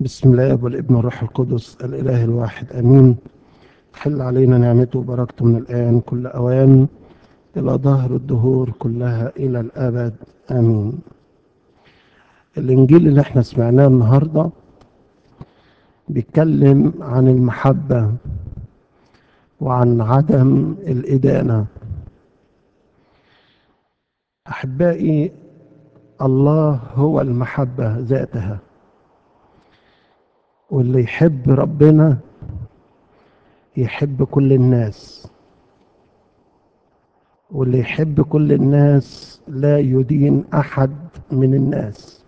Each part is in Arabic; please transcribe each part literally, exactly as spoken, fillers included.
بسم الله والابن والروح القدس الإله الواحد آمين. تحل علينا نعمته وبركته من الآن كل أوان إلى ظهر الدهور كلها إلى الأبد آمين. الإنجيل اللي احنا سمعناه النهاردة بيتكلم عن المحبة وعن عدم الإدانة. أحبائي، الله هو المحبة ذاتها، واللي يحب ربنا يحب كل الناس، واللي يحب كل الناس لا يدين أحد من الناس.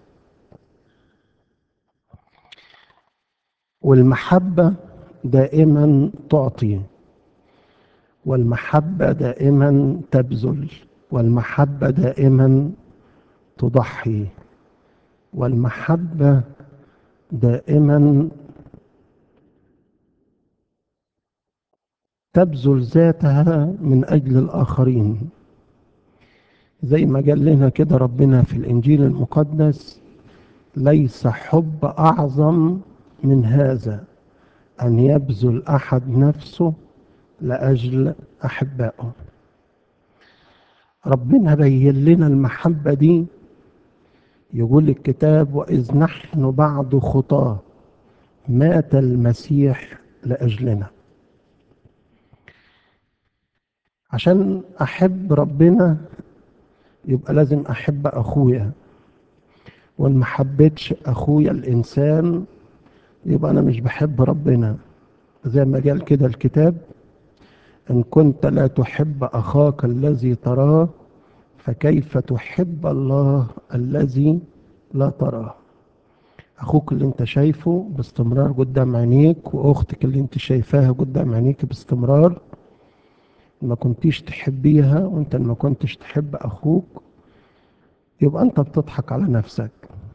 والمحبة دائما تعطي، والمحبة دائما تبذل، والمحبة دائما تضحي، والمحبة دائما تبذل ذاتها من أجل الآخرين. زي ما قال لنا كده ربنا في الإنجيل المقدس: ليس حب أعظم من هذا أن يبذل أحد نفسه لأجل أحبائه. ربنا بين لنا المحبة دي، يقول الكتاب: وإذ نحن بعد خطاة مات المسيح لأجلنا. عشان أحب ربنا يبقى لازم أحب أخويا، وإن ما حبيتش أخويا الإنسان يبقى أنا مش بحب ربنا. زي ما قال كده الكتاب: إن كنت لا تحب أخاك الذي تراه فكيف تحب الله الذي لا تراه. أخوك اللي أنت شايفه باستمرار قدام عينيك، وأختك اللي أنت شايفاها قدام عينيك باستمرار، ما كنتيش تحبيها وأنت ما كنتش تحب أخوك، يبقى أنت بتضحك على نفسك،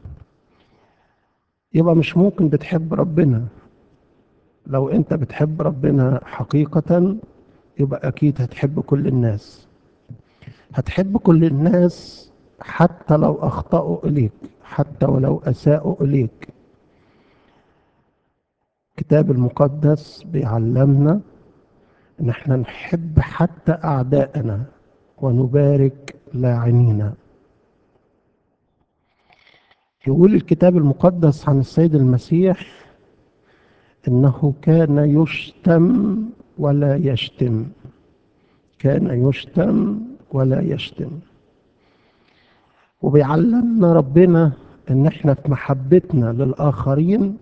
يبقى مش ممكن بتحب ربنا. لو أنت بتحب ربنا حقيقة يبقى أكيد هتحب كل الناس، هتحب كل الناس حتى لو أخطأوا إليك، حتى ولو أساءوا إليك. الكتاب المقدس بيعلمنا إن احنا نحب حتى أعداءنا ونبارك لاعنينا. يقول الكتاب المقدس عن السيد المسيح إنه كان يشتم ولا يشتم، كان يشتم ولا يشتم. وبيعلمنا ربنا إن احنا في محبتنا للآخرين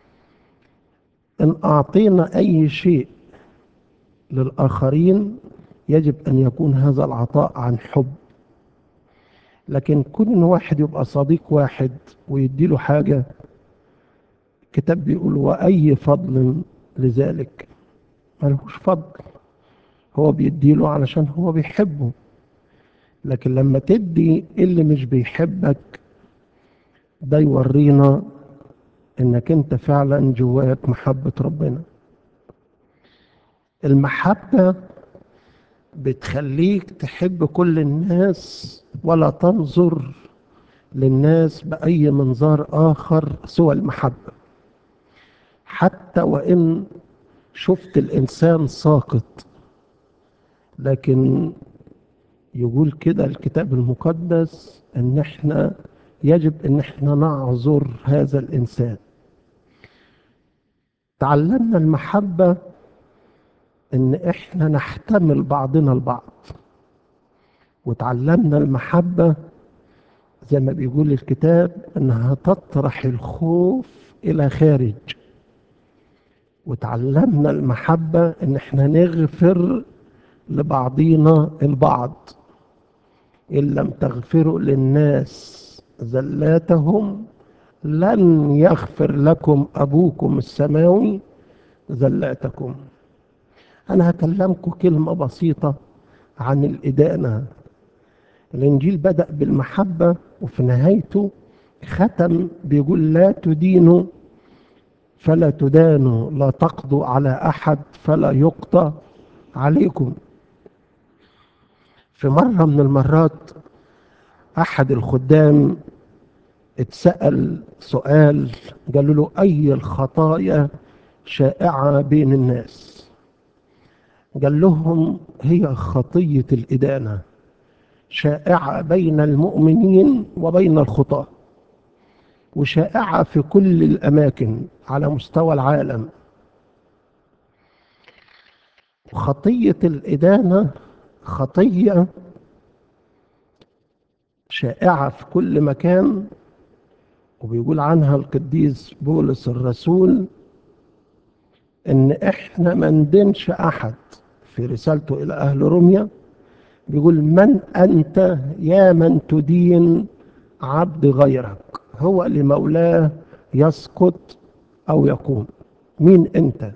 إن أعطينا أي شيء للآخرين يجب أن يكون هذا العطاء عن حب. لكن كل واحد يبقى صديق واحد ويديله حاجة، الكتاب بيقول: وأي فضل لذلك؟ ملهوش فضل، هو بيديله علشان هو بيحبه. لكن لما تدي اللي مش بيحبك، ده يورينا انك انت فعلا جواك محبة ربنا. المحبة بتخليك تحب كل الناس ولا تنظر للناس بأي منظار آخر سوى المحبة. حتى وإن شفت الإنسان ساقط، لكن يقول كده الكتاب المقدس ان احنا يجب ان احنا نعذر هذا الانسان. تعلمنا المحبة ان احنا نحتمل بعضنا البعض، وتعلمنا المحبة زي ما بيقول الكتاب انها تطرح الخوف الى خارج. وتعلمنا المحبة ان احنا نغفر لبعضينا البعض. ان لم تغفروا للناس زلاتهم لن يغفر لكم أبوكم السماوي زلاتكم. أنا هكلمكم كلمة بسيطة عن الإدانة. الإنجيل بدأ بالمحبة وفي نهايته ختم بيقول: لا تدينوا فلا تدانوا، لا تقضوا على أحد فلا يقضى عليكم. في مرة من المرات أحد الخدام اتسأل سؤال، قالوا له أي الخطايا شائعة بين الناس؟ قال لهم هي خطية الإدانة، شائعة بين المؤمنين وبين الخطاة، وشائعة في كل الأماكن على مستوى العالم. خطية الإدانة خطية شائعة في كل مكان، وبيقول عنها القديس بولس الرسول إن إحنا ما ندينش أحد. في رسالته إلى أهل روميا بيقول من أنت يا من تدين عبد غيرك، هو لمولاه يسقط أو يقوم. مين أنت؟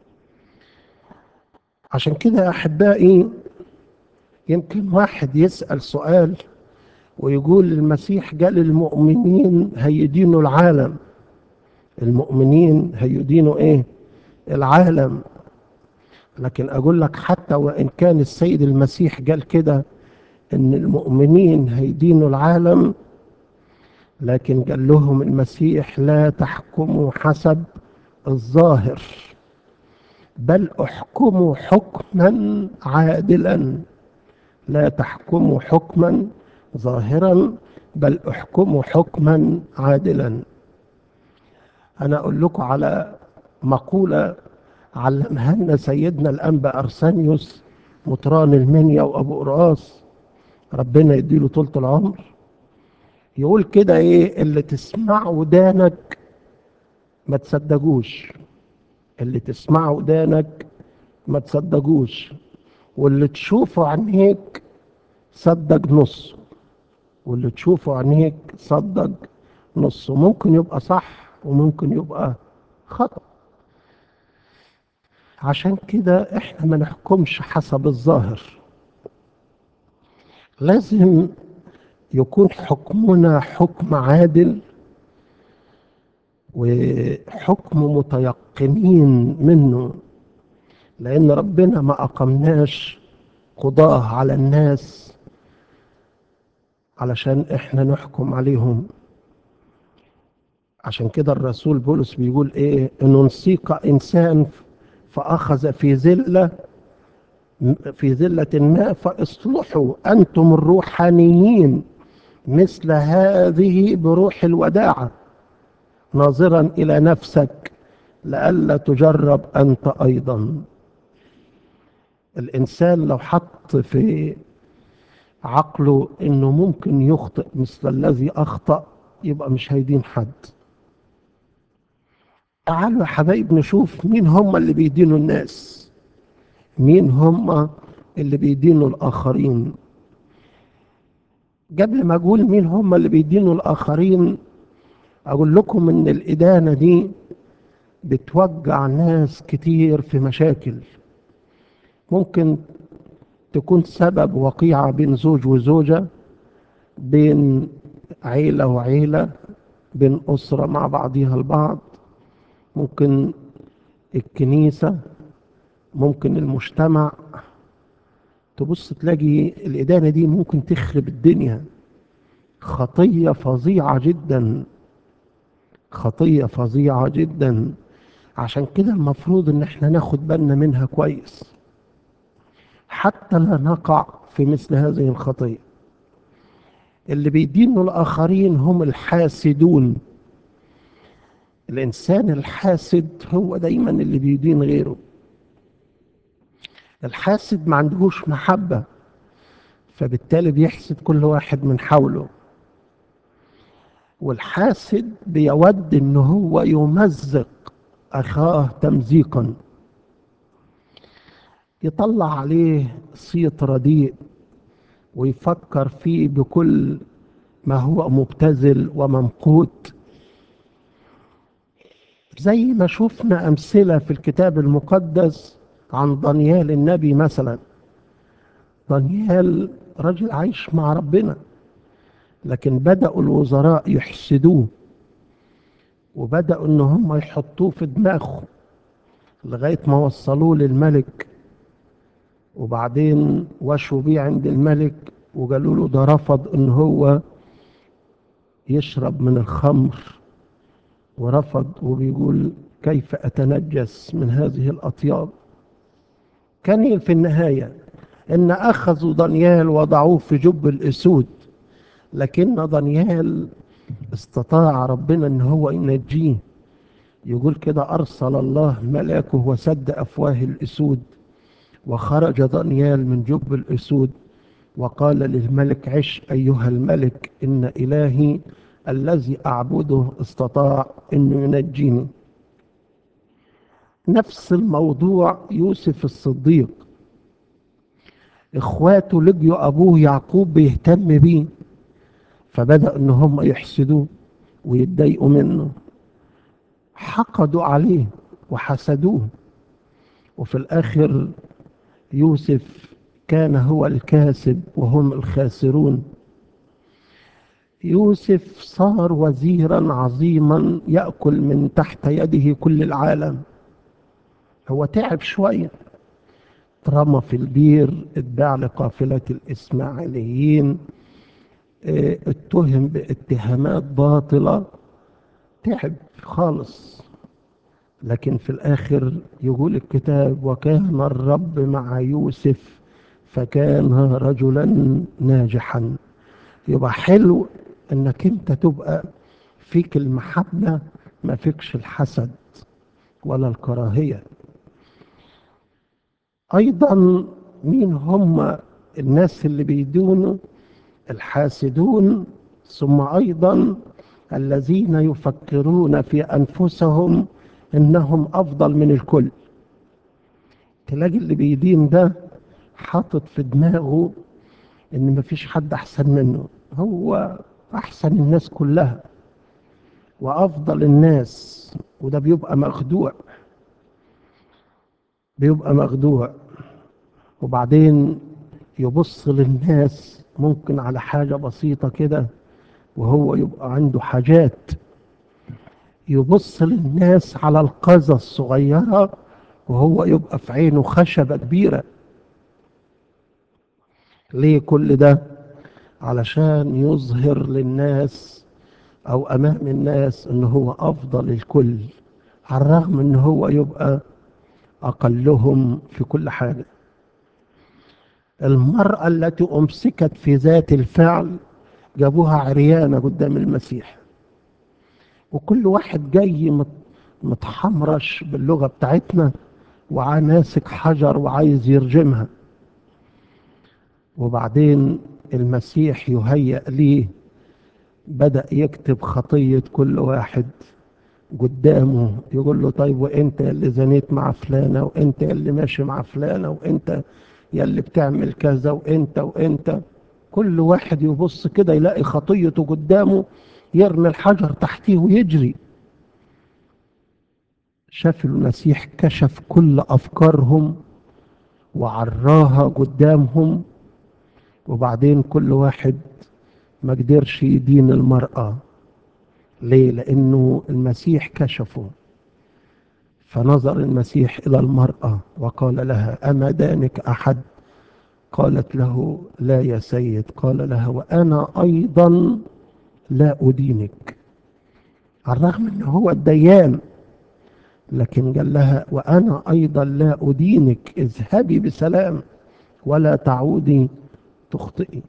عشان كده يا أحبائي، يمكن واحد يسأل سؤال ويقول المسيح قال المؤمنين هيدينوا العالم. المؤمنين هيدينوا ايه؟ العالم. لكن اقول لك حتى وان كان السيد المسيح قال كده ان المؤمنين هيدينوا العالم، لكن قال لهم المسيح لا تحكموا حسب الظاهر، بل احكموا حكما عادلا. لا تحكموا حكما ظاهرا، بل احكموا حكما عادلا. انا اقول لكم على مقولة علمها لنا سيدنا الانبا ارسانيوس مطران المنيا وابو قراص، ربنا يديله طولة العمر. يقول كده ايه؟ اللي تسمعه ودانك ما تصدقوش، اللي تسمعه ودانك ما تصدقوش، واللي تشوفه عينيك صدق نص، واللي تشوفه عينيك صدق نص. ممكن يبقى صح وممكن يبقى خطأ. عشان كده احنا ما نحكمش حسب الظاهر، لازم يكون حكمنا حكم عادل وحكم متيقنين منه، لأن ربنا ما أقمناش قضاة على الناس علشان احنا نحكم عليهم. عشان كده الرسول بولس بيقول ايه؟ ان انسيق انسان فاخذ في ذله في ذله ما فاصلحوا انتم الروحانيين مثل هذه بروح الوداعه، ناظرا الى نفسك لئلا تجرب انت ايضا. الانسان لو حط في عقله انه ممكن يخطئ مثل الذي اخطأ، يبقى مش هيدين حد. تعالوا يا حبايب نشوف مين هم اللي بيدينوا الناس، مين هم اللي بيدينوا الآخرين. قبل ما أقول مين هم اللي بيدينوا الآخرين، أقول لكم إن الإدانة دي بتوجع ناس كتير في مشاكل. ممكن تكون سبب وقيعة بين زوج وزوجة، بين عيلة وعيلة، بين أسرة مع بعضها البعض، ممكن الكنيسة، ممكن المجتمع. تبص تلاقي الإدانة دي ممكن تخرب الدنيا. خطية فظيعة جدا، خطية فظيعة جدا. عشان كده المفروض ان احنا ناخد بالنا منها كويس حتى لا نقع في مثل هذه الخطية. اللي بيدينوا الآخرين هم الحاسدون. الإنسان الحاسد هو دايما اللي بيدين غيره. الحاسد ما عندهوش محبة، فبالتالي بيحسد كل واحد من حوله. والحاسد بيود ان هو يمزق اخاه تمزيقا، يطلع عليه صيت رديء ويفكر فيه بكل ما هو مبتذل وممقوت. زي ما شفنا امثله في الكتاب المقدس عن دانيال النبي مثلا. دانيال رجل عايش مع ربنا، لكن بدأوا الوزراء يحسدوه، وبدأوا ان هم يحطوه في دماغهم لغاية ما وصلوه للملك. وبعدين وشوا بيه عند الملك وقالوا له ده رفض ان هو يشرب من الخمر ورفض، وبيقول كيف أتنجس من هذه الأطياب. كان في النهاية إن أخذوا دانيال وضعوه في جب الأسود، لكن دانيال استطاع ربنا إن هو ينجيه. يقول كده أرسل الله ملاكه وسد أفواه الأسود، وخرج دانيال من جب الأسود وقال للملك عش أيها الملك، إن إلهي الذي أعبده استطاع أن ينجيني. نفس الموضوع يوسف الصديق، إخواته لقيوا أبوه يعقوب بيهتم بيه، فبدأ إن هم يحسدوه ويتضايقوا منه، حقدوا عليه وحسدوه، وفي الآخر يوسف كان هو الكاسب وهم الخاسرون. يوسف صار وزيرا عظيما يأكل من تحت يده كل العالم. هو تعب شوية، اترمى في البير، اتباع لقافلة الإسماعيليين، اه، اتهم باتهامات باطلة، تعب خالص. لكن في الآخر يقول الكتاب وكان الرب مع يوسف فكان رجلا ناجحا. يبقى حلو انك انت تبقى فيك المحبة، ما فيكش الحسد ولا الكراهية. ايضا مين هم الناس اللي بيدونوا؟ الحاسدون، ثم ايضا الذين يفكرون في انفسهم انهم افضل من الكل. تلاقي اللي بيدين ده حاطط في دماغه ان مفيش حد احسن منه، هو احسن الناس كلها وافضل الناس، وده بيبقى مخدوع، بيبقى مخدوع. وبعدين يبص للناس ممكن على حاجة بسيطة كده وهو يبقى عنده حاجات، يبص للناس على القذى الصغيرة وهو يبقى في عينه خشبة كبيرة. ليه كل ده؟ علشان يظهر للناس او امام الناس ان هو افضل الكل، على الرغم ان هو يبقى اقلهم في كل حاجة. المرأة التي امسكت في ذات الفعل جابوها عريانة قدام المسيح، وكل واحد جاي مت- متحمرش باللغة بتاعتنا وماسك حجر وعايز يرجمها. وبعدين المسيح يهيأ ليه، بدأ يكتب خطية كل واحد قدامه، يقول له طيب وانت اللي زنيت مع فلانة، وانت اللي ماشي مع فلانة، وانت يلي بتعمل كذا، وانت وانت كل واحد يبص كده يلاقي خطيته قدامه، يرمي الحجر تحتيه ويجري. شاف المسيح كشف كل أفكارهم وعراها قدامهم، وبعدين كل واحد ما قدرش يدين المرأة. ليه؟ لأنه المسيح كشفه. فنظر المسيح إلى المرأة وقال لها أما دانك أحد؟ قالت له لا يا سيد. قال لها وأنا أيضا لا أدينك. على الرغم أنه هو الديان، لكن قال لها وأنا أيضا لا أدينك، اذهبي بسلام ولا تعودي تخطئي.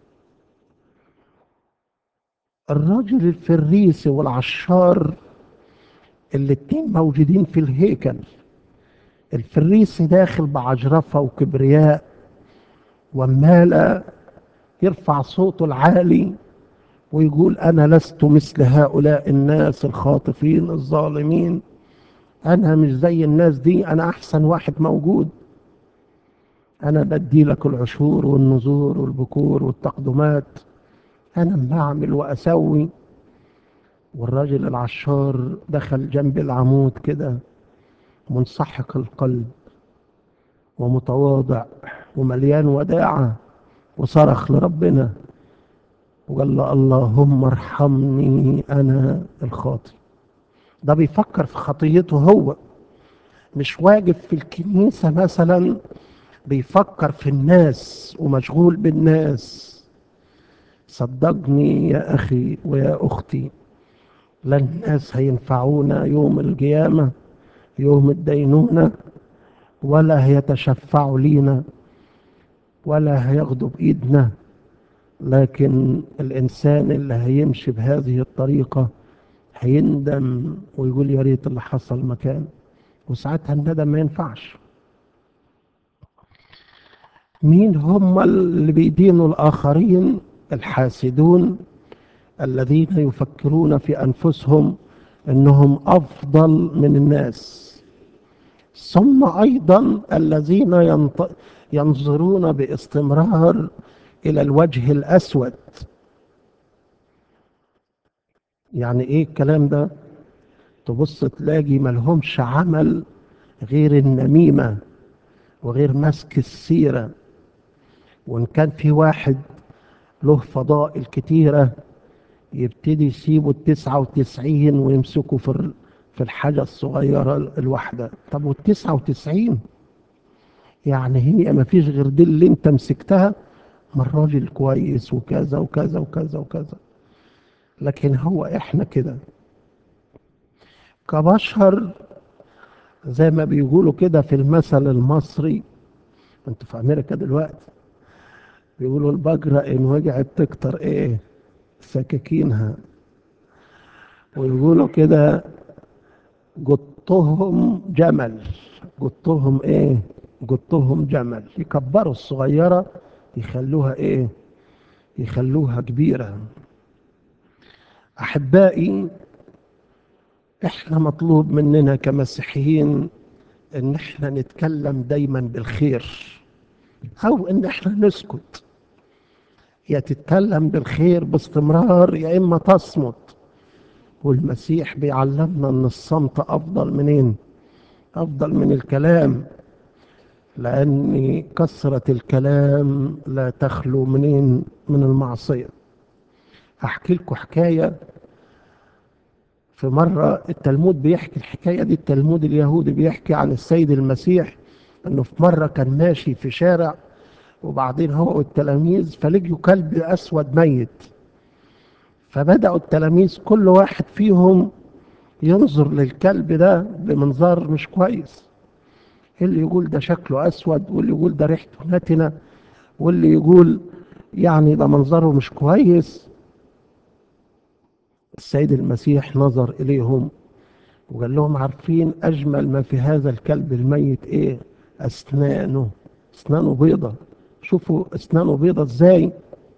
الراجل الفريسي والعشار الاتنين موجودين في الهيكل. الفريسي داخل بعجرفة وكبرياء ومال يرفع صوته العالي ويقول أنا لست مثل هؤلاء الناس الخاطفين الظالمين، أنا مش زي الناس دي، أنا أحسن واحد موجود، أنا بدي لك العشور والنذور والبكور والتقدمات، أنا بعمل وأسوي. والراجل العشار دخل جنب العمود كده منسحق القلب ومتواضع ومليان وداعة، وصرخ لربنا وقال له اللهم ارحمني أنا الخاطئ. ده بيفكر في خطيته هو، مش واقف في الكنيسة مثلا بيفكر في الناس ومشغول بالناس. صدقني يا أخي ويا أختي، لا الناس هينفعونا يوم القيامة، يوم الدينونة، ولا هيتشفعوا لينا، ولا هياخدوا بإيدنا. لكن الإنسان اللي هيمشي بهذه الطريقة هيندم ويقول يا ريت اللي حصل مكان، وساعتها الندم ما ينفعش. مين هم اللي بيدينوا الآخرين؟ الحاسدون، الذين يفكرون في أنفسهم أنهم أفضل من الناس. ثم أيضا الذين ينط... ينظرون باستمرار إلى الوجه الأسود. يعني إيه الكلام ده؟ تبص تلاقي ملهمش عمل غير النميمة وغير مسك السيرة. وإن كان في واحد له فضائل كتيرة يبتدي يسيبوا التسعة وتسعين ويمسكوا في ال- في الحاجة الصغيرة الواحدة. طب والتسعة وتسعين يعني هي ما فيش غير دي اللي انت مسكتها؟ ما الراجل كويس وكذا وكذا وكذا وكذا. لكن هو احنا كده كبشر، زي ما بيقولوا كده في المثل المصري، انتوا في امريكا دلوقتي بيقولوا البقرة ان وجعت تكتر ايه سكاكينها. ويقولوا كده جطهم جمل. جطهم ايه؟ جطهم جمل. يكبروا الصغيرة يخلوها ايه؟ يخلوها كبيرة. احبائي، احنا مطلوب مننا كمسيحيين ان احنا نتكلم دايما بالخير، او ان احنا نسكت. يا تتكلم بالخير باستمرار يا اما تصمت. والمسيح بيعلمنا ان الصمت افضل منين؟ افضل من الكلام. لأن كثرة الكلام لا تخلو منين؟ من المعصية. هحكي لكم حكاية. في مرة التلمود بيحكي الحكاية دي، التلمود اليهودي بيحكي عن السيد المسيح أنه في مرة كان ماشي في شارع، وبعدين هو والتلاميذ فلقيوا كلب أسود ميت. فبدأوا التلاميذ كل واحد فيهم ينظر للكلب ده بمنظار مش كويس. اللي يقول ده شكله أسود، واللي يقول ده ريحته نتنة، واللي يقول يعني ده منظره مش كويس. السيد المسيح نظر إليهم وقال لهم عارفين أجمل ما في هذا الكلب الميت إيه؟ أسنانه. أسنانه بيضة. شوفوا أسنانه بيضة إزاي.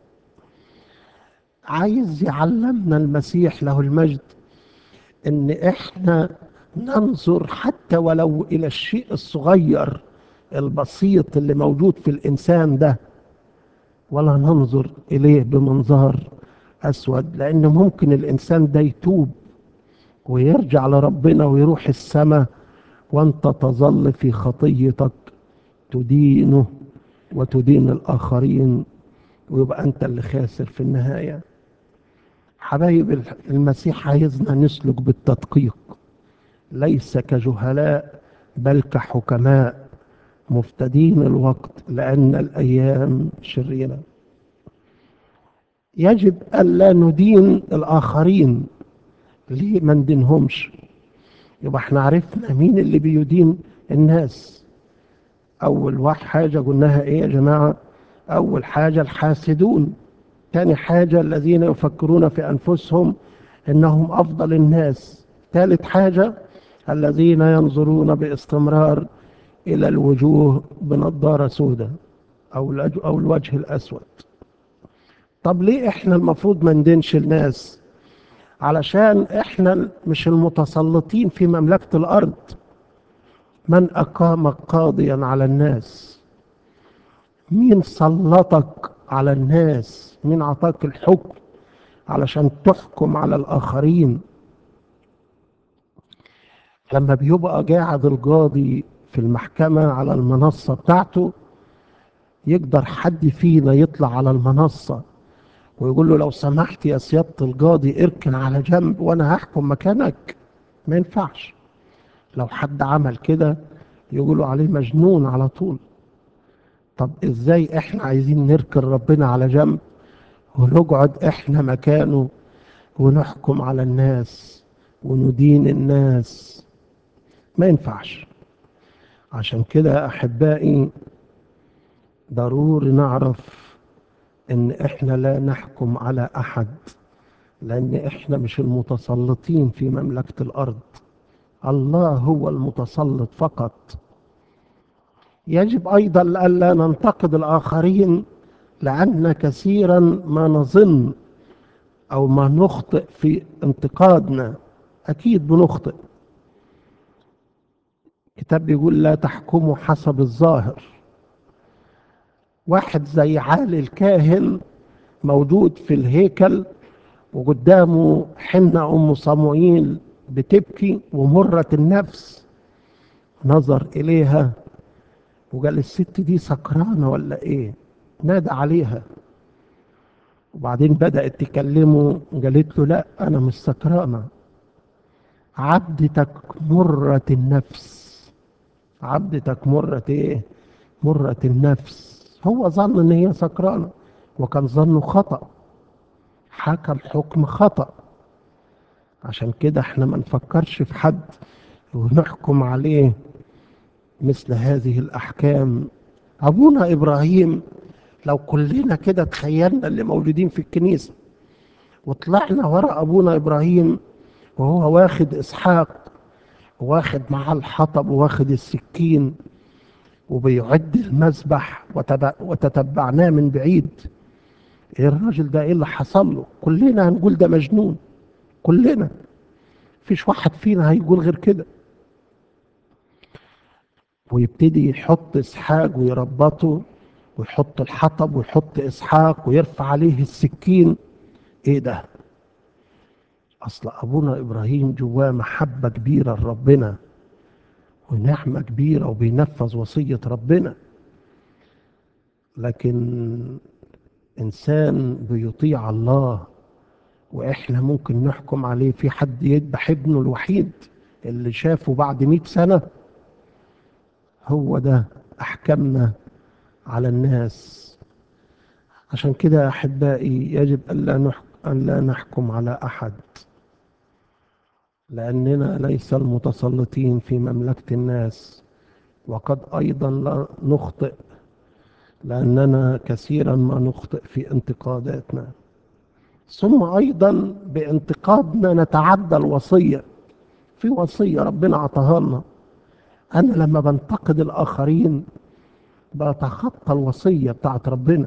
عايز يعلمنا المسيح له المجد إن إحنا ننظر حتى ولو إلى الشيء الصغير البسيط اللي موجود في الإنسان ده، ولا ننظر إليه بمنظار أسود. لأن ممكن الإنسان ده يتوب ويرجع لربنا ويروح السماء، وأنت تظل في خطيتك تدينه وتدين الآخرين، ويبقى أنت اللي خاسر في النهاية. حبايب، المسيح عايزنا نسلك بالتدقيق، ليس كجهلاء بل كحكماء مفتدين الوقت لأن الأيام شريرة. يجب ألا ندين الآخرين. ليه ما ندينهمش؟ يبقى احنا عرفنا مين اللي بيدين الناس. أول واحد حاجة قلناها إيه يا جماعة؟ أول حاجة الحاسدون. تاني حاجة الذين يفكرون في أنفسهم إنهم أفضل الناس. ثالث حاجة الذين ينظرون باستمرار إلى الوجوه بنضارة سوداء، أو أو الوجه الأسود. طب ليه إحنا المفروض ما ندينش الناس؟ علشان إحنا مش المتسلطين في مملكة الأرض. من أقامك قاضيا على الناس؟ مين سلطك على الناس؟ مين عطاك الحكم علشان تحكم على الآخرين؟ لما بيبقى قاعد القاضي في المحكمة على المنصة بتاعته، يقدر حد فينا يطلع على المنصة ويقول له لو سمحت يا سيادة القاضي اركن على جنب وأنا هحكم مكانك؟ ما ينفعش. لو حد عمل كده يقولوا عليه مجنون على طول. طب ازاي احنا عايزين نركن ربنا على جنب ونقعد احنا مكانه ونحكم على الناس وندين الناس. ما ينفعش. عشان كده احبائي ضروري نعرف ان احنا لا نحكم على احد، لان احنا مش المتسلطين في مملكة الارض، الله هو المتسلط فقط. يجب ايضا الا ننتقد الاخرين، لان كثيرا ما نظن او ما نخطئ في انتقادنا. اكيد بنخطئ. الكتاب بيقول لا تحكموا حسب الظاهر. واحد زي عالي الكاهن موجود في الهيكل وقدامه حنة ام صموئيل بتبكي ومرة النفس، نظر اليها وقال الست دي سكرانة ولا ايه؟ نادى عليها، وبعدين بدأت تكلمه، قالت له لا انا مش سكرانة، عبدتك مرة النفس. عبدتك مرة ايه؟ مرة النفس. هو ظن ان هي سكرانة، وكان ظنه خطأ، حكم حكم خطأ. عشان كده احنا ما نفكرش في حد ونحكم عليه مثل هذه الأحكام. أبونا إبراهيم، لو كلنا كده تخيلنا اللي موجودين في الكنيسة وطلعنا ورا أبونا إبراهيم وهو واخد إسحاق، واخد معاه الحطب واخد السكين وبيعد المذبح، وتب- وتتبعناه من بعيد، ايه الراجل ده؟ ايه اللي حصل له؟ كلنا هنقول ده مجنون. كلنا، مفيش واحد فينا هيقول غير كده. ويبتدي يحط اسحاق ويربطه، ويحط الحطب ويحط اسحاق ويرفع عليه السكين. ايه ده؟ اصل ابونا ابراهيم جواه محبة كبيرة لربنا ونعمة كبيرة وبينفذ وصية ربنا. لكن انسان بيطيع الله واحنا ممكن نحكم عليه. في حد يذبح ابنه الوحيد اللي شافه بعد مئة سنة؟ هو ده احكامنا على الناس. عشان كده احبائي يجب الا نحكم, ألا نحكم على احد، لاننا ليس المتسلطين في مملكة الناس. وقد ايضا لا نخطئ، لاننا كثيرا ما نخطئ في انتقاداتنا. ثم ايضا بانتقادنا نتعدى الوصية. في وصية ربنا عطاها لنا، انا لما بنتقد الاخرين بتخطى الوصية بتاعت ربنا.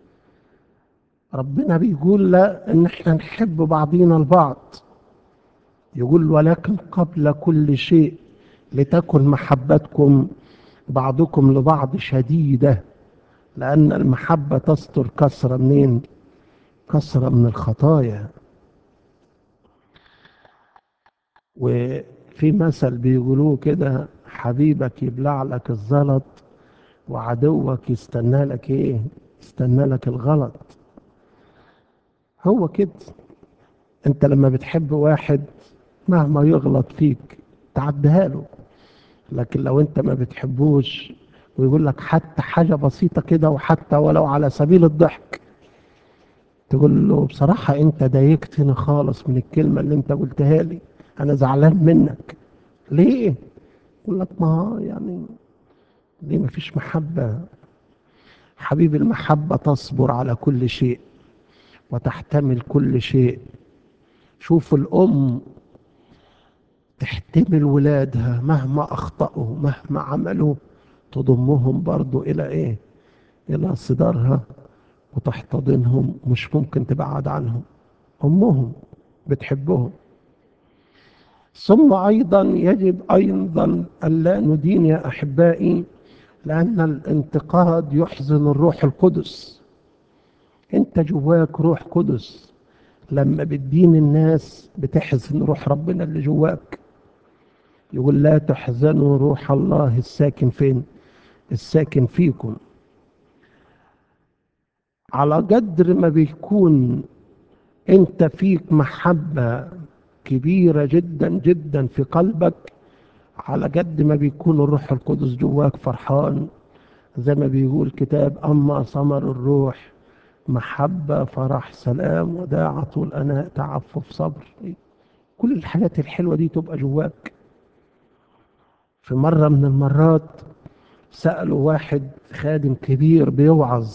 ربنا بيقول لا ان احنا نحب بعضينا البعض. يقول ولكن قبل كل شيء لتكن محبتكم بعضكم لبعض شديدة، لان المحبة تستر كثرة منين؟ كثرة من الخطايا. وفي مثل بيقولوه كده، حبيبك يبلع لك الزلط وعدوك يستنى لك ايه؟ يستنى لك الغلط. هو كده. انت لما بتحب واحد مهما يغلط فيك تعديها له. لكن لو انت ما بتحبوش ويقول لك حتى حاجة بسيطة كده، وحتى ولو على سبيل الضحك، تقول له بصراحة انت ضايقتني خالص من الكلمة اللي انت قلتها لي، انا زعلان منك. ليه؟ يقول لك ما يعني ليه؟ ما فيش محبة. حبيب المحبة تصبر على كل شيء وتحتمل كل شيء. شوف الأم تحتمل ولادها مهما أخطأوا مهما عملوا، تضمهم برضو إلى إيه؟ إلى صدرها وتحتضنهم، مش ممكن تبعد عنهم. أمهم بتحبهم. ثم أيضا يجب أيضا ألا ندين يا أحبائي، لأن الانتقاد يحزن الروح القدس. أنت جواك روح قدس، لما بتدين الناس بتحزن روح ربنا اللي جواك. يقول لا تحزنوا روح الله الساكن فين؟ الساكن فيكم. على قدر ما بيكون انت فيك محبة كبيرة جدا جدا في قلبك، على قد ما بيكون الروح القدس جواك فرحان. زي ما بيقول كتاب أما ثمر الروح محبة، فرح، سلام، وداعة، طول أناة، تعفف، صبر. كل الحاجات الحلوة دي تبقى جواك. في مرة من المرات سألوا واحد خادم كبير بيوعظ،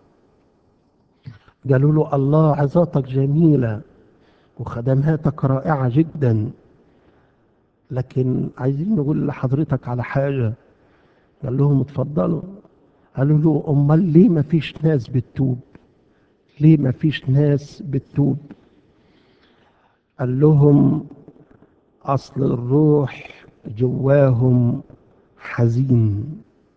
قالوا له: الله، عظاتك جميلة وخدماتك رائعة جدا، لكن عايزين نقول لحضرتك على حاجة. قال لهم: اتفضلوا. قالوا له: امال ليه ما فيش ناس بتتوب؟ ليه ما فيش ناس بتتوب؟ قال لهم: اصل الروح جواهم حزين،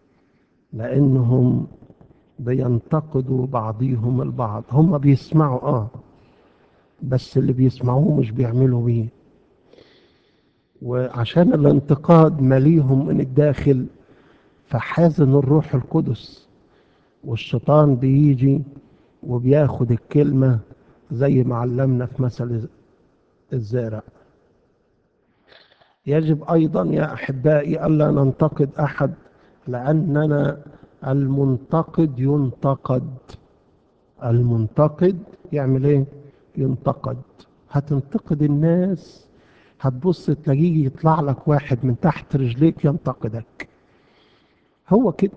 لانهم بينتقدوا بعضهم البعض. هم بيسمعوا اه بس اللي بيسمعوه مش بيعملوا بيه، وعشان الانتقاد مليهم من الداخل، فحازن الروح القدس، والشيطان بيجي وبياخد الكلمة زي ما علمنا في مثل الزارع. يجب أيضا يا أحبائي ألا ننتقد أحد، لأننا المنتقد ينتقد. المنتقد يعمل إيه؟ ينتقد. هتنتقد الناس، هتبص تلاقيه يطلع لك واحد من تحت رجليك ينتقدك. هو كده،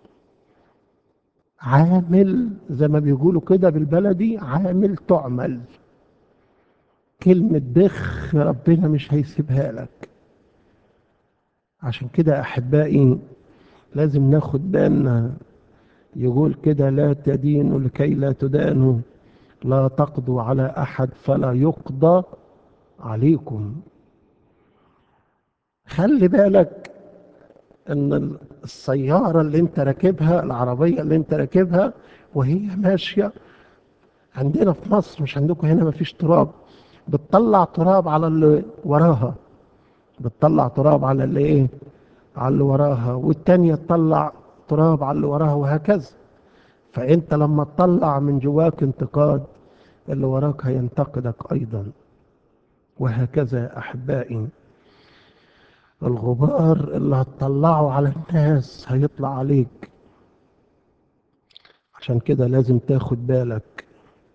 عامل زي ما بيقولوا كده بالبلدي، عامل تعمل. كلمة بخ ربنا مش هيسيبها لك. عشان كده أحبائي لازم ناخد بالنا. يقول كده: لا تدينوا لكي لا تدانوا، لا تقضوا على أحد فلا يقضى عليكم. خلي بالك ان السيارة اللي انت راكبها، العربية اللي انت راكبها، وهي ماشية عندنا في مصر، مش عندكم هنا، مفيش تراب، بتطلع تراب على اللي وراها. بتطلع تراب على اللي ايه؟ على اللي وراها، والتانية تطلع تراب على اللي وراها، وهكذا. فانت لما تطلع من جواك انتقاد، اللي وراك هينتقدك ايضا، وهكذا يا احبائي. الغبار اللي هتطلعه على الناس هيطلع عليك. عشان كده لازم تاخد بالك.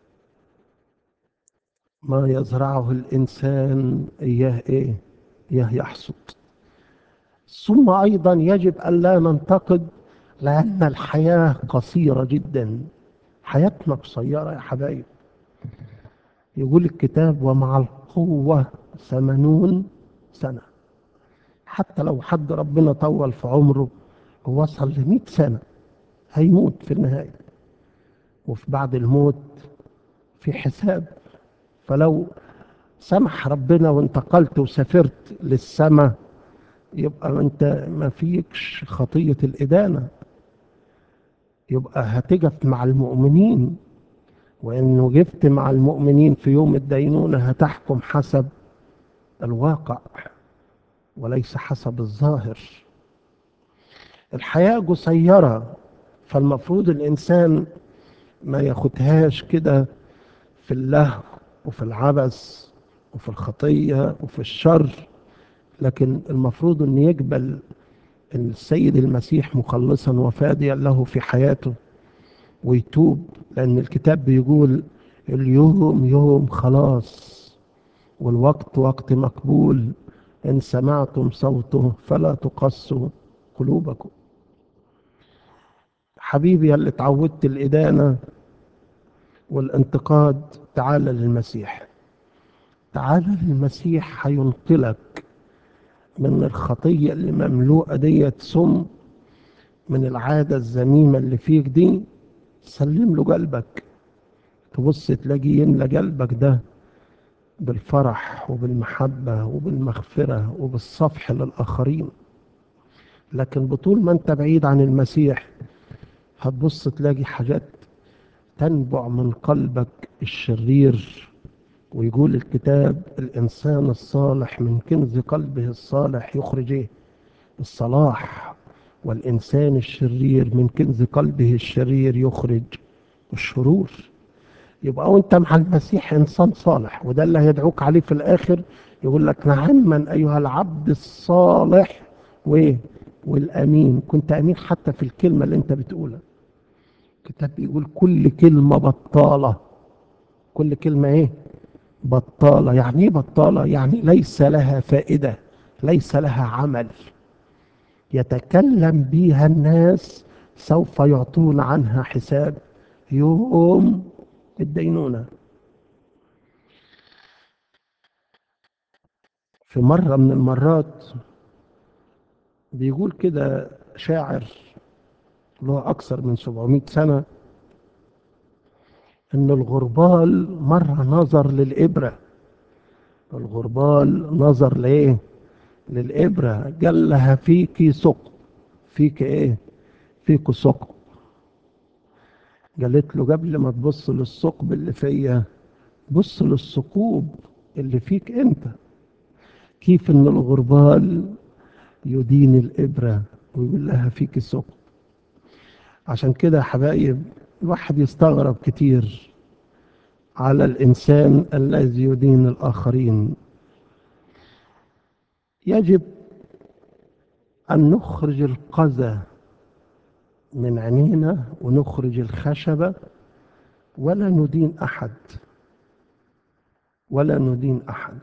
ما يزرعه الانسان اياه ايه؟ اياه يحصد. ثم ايضا يجب ان لا ننتقد، لان الحياة قصيرة جدا. حياتنا قصيرة يا حبايب. يقول الكتاب: ومع القوة ثمانون سنة. حتى لو حد ربنا طول في عمره ووصل لمئة سنة، هيموت في النهاية، وفي بعد الموت في حساب. فلو سمح ربنا وانتقلت وسافرت للسماء، يبقى انت ما فيكش خطية الإدانة، يبقى هتقف مع المؤمنين. وإن وقفت مع المؤمنين في يوم الدينونة هتحكم حسب الواقع وليس حسب الظاهر. الحياة قصيرة، فالمفروض الإنسان ما ياخدهاش كده في اللهو وفي العبث وفي الخطية وفي الشر، لكن المفروض أن يقبل السيد المسيح مخلصا وفاديا له في حياته ويتوب، لأن الكتاب بيقول: اليوم يوم خلاص، والوقت وقت مقبول، إن سمعتم صوته فلا تقسوا قلوبكم. حبيبي اللي اتعودت الإدانة والانتقاد، تعال للمسيح. تعال للمسيح هينقلك من الخطية اللي مملوءة ديت سم، من العادة الذميمة اللي فيك دي. سلم له قلبك، تبص تلاقي يملى قلبك ده بالفرح وبالمحبة وبالمغفرة وبالصفح للآخرين. لكن بطول ما انت بعيد عن المسيح، هتبص تلاقي حاجات تنبع من قلبك الشرير. ويقول الكتاب: الإنسان الصالح من كنز قلبه الصالح يخرج إيه؟ الصلاح. والإنسان الشرير من كنز قلبه الشرير يخرج الشرور. يبقى وانت مع المسيح إنسان صالح، وده اللي هيدعوك عليه في الآخر. يقول لك: نعما أيها العبد الصالح وإيه؟ والأمين. كنت أمين حتى في الكلمة اللي انت بتقولها. الكتاب بيقول كل كلمة بطالة. كل كلمة ايه؟ بطالة. يعني ايه بطالة؟ يعني ليس لها فائدة، ليس لها عمل يتكلم بها الناس، سوف يعطون عنها حساب يوم الدينونة. في مرة من المرات بيقول كده شاعر له أكثر من سبعمائة سنة، إن الغربال مرة نظر للإبرة. الغربال نظر لإيه؟ للإبرة، قال لها فيكي ثقب. فيك إيه؟ فيك ثقب. قالت له قبل ما تبص للثقب اللي فيا، بص للثقوب اللي فيك أنت. كيف إن الغربال يدين الإبرة ويقول لها فيك ثقب. عشان كده يا حبايب الواحد يستغرب كتير على الإنسان الذي يدين الآخرين. يجب أن نخرج القذى من عينينا ونخرج الخشبة، ولا ندين أحد، ولا ندين أحد.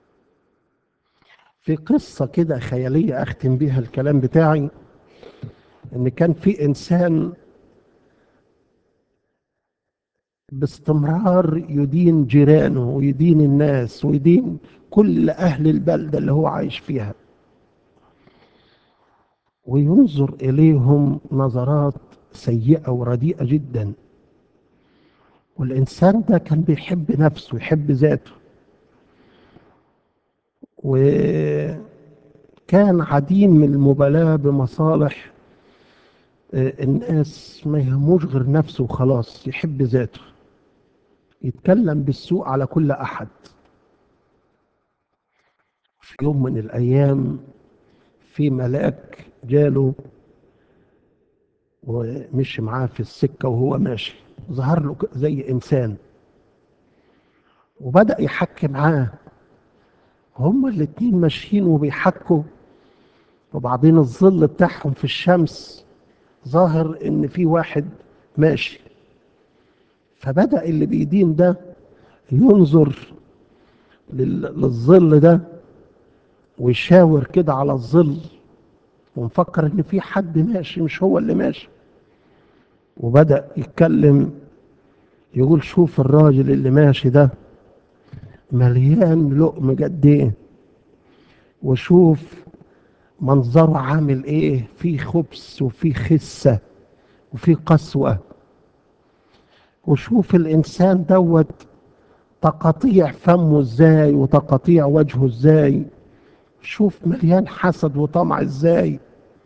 في قصة كده خيالية أختم بيها الكلام بتاعي، إن كان في إنسان باستمرار يدين جيرانه ويدين الناس ويدين كل أهل البلدة اللي هو عايش فيها، وينظر إليهم نظرات سيئة ورديئة جدا. والإنسان ده كان بيحب نفسه، يحب ذاته، وكان عديم المبالاة بمصالح آه، الناس، ما يهموش غير نفسه وخلاص، يحب ذاته، يتكلم بالسوء على كل أحد. في يوم من الأيام في ملاك جاله ومشي معاه في السكة، وهو ماشي ظهر له ك- زي إنسان وبدأ يحكي معاه. هما الاتنين ماشيين وبيحكوا، وبعدين الظل بتاعهم في الشمس ظاهر إن في واحد ماشي. فبدأ اللي بيدين ده ينظر لل- للظل ده ويشاور كده على الظل، ومفكر إن في حد ماشي مش هو اللي ماشي. وبدأ يتكلم يقول شوف الراجل اللي ماشي ده مليان لقم قد ايه، وشوف منظره عامل ايه، في خبث وفي خسة وفي قسوة. وشوف الانسان دوت تقطيع فمه ازاي وتقطيع وجهه ازاي، شوف مليان حسد وطمع ازاي.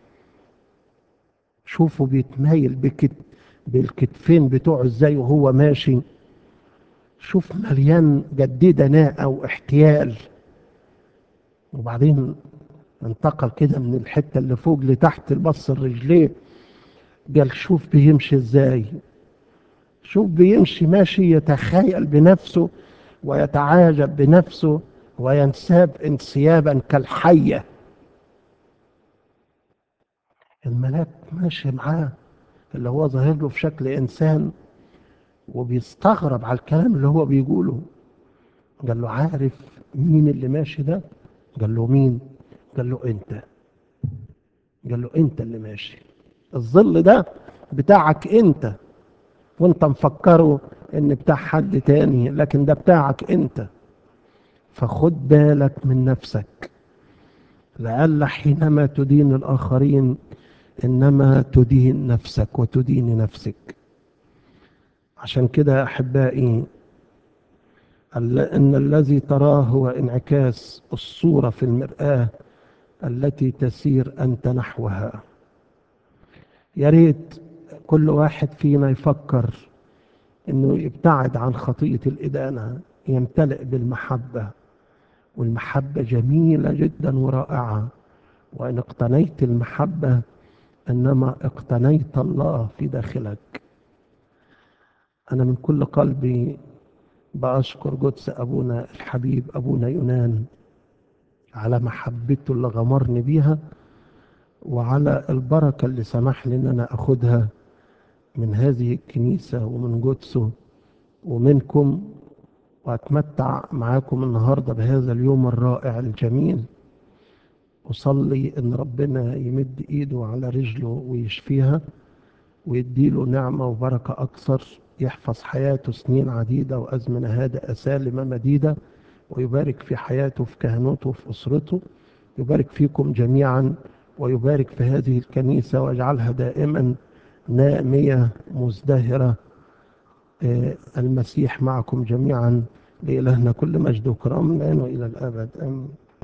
شوفه بيتمايل بكت بالكتفين بتوعه ازاي وهو ماشي. شوف مليان قد ايه دناءة واحتيال. وبعدين انتقل كده من الحتة اللي فوق لتحت، البص الرجليه، قال شوف بيمشي ازاي. شوف بيمشي ماشي يتخيل بنفسه ويتعاجب بنفسه وينساب انسيابا كالحية. الملاك ماشي معاه اللي هو ظاهر له في شكل انسان، وبيستغرب على الكلام اللي هو بيقوله. قال له عارف مين اللي ماشي ده؟ قال له مين؟ قال له انت. قال له انت اللي ماشي، الظل ده بتاعك انت، وانت مفكره ان بتاع حد تاني، لكن ده بتاعك انت. فخد بالك من نفسك، لئلا حينما تدين الاخرين انما تدين نفسك وتدين نفسك. عشان كده يا احبائي، ال- ان الذي تراه هو انعكاس الصورة في المرآة التي تسير انت نحوها. يا ريت كل واحد فينا يفكر انه يبتعد عن خطية الادانة، يمتلئ بالمحبة. والمحبة جميلة جدا ورائعة، وإن اقتنيت المحبة إنما اقتنيت الله في داخلك. أنا من كل قلبي بأشكر قدس أبونا الحبيب أبونا يونان على محبته اللي غمرني بيها، وعلى البركة اللي سمح لي إن أنا أخدها من هذه الكنيسة ومن قدسه ومنكم، وأتمتع معاكم النهاردة بهذا اليوم الرائع الجميل. أصلي إن ربنا يمد إيده على رجله ويشفيها ويديله نعمة وبركة أكثر، يحفظ حياته سنين عديدة وأزمنة هادئة سالمة مديدة، ويبارك في حياته في كهنوته وفي أسرته. يبارك فيكم جميعا، ويبارك في هذه الكنيسة ويجعلها دائما نامية مزدهرة. آه، المسيح معكم جميعا. لإلهنا كل مجد وكرم الآن وإلى الأبد آمين.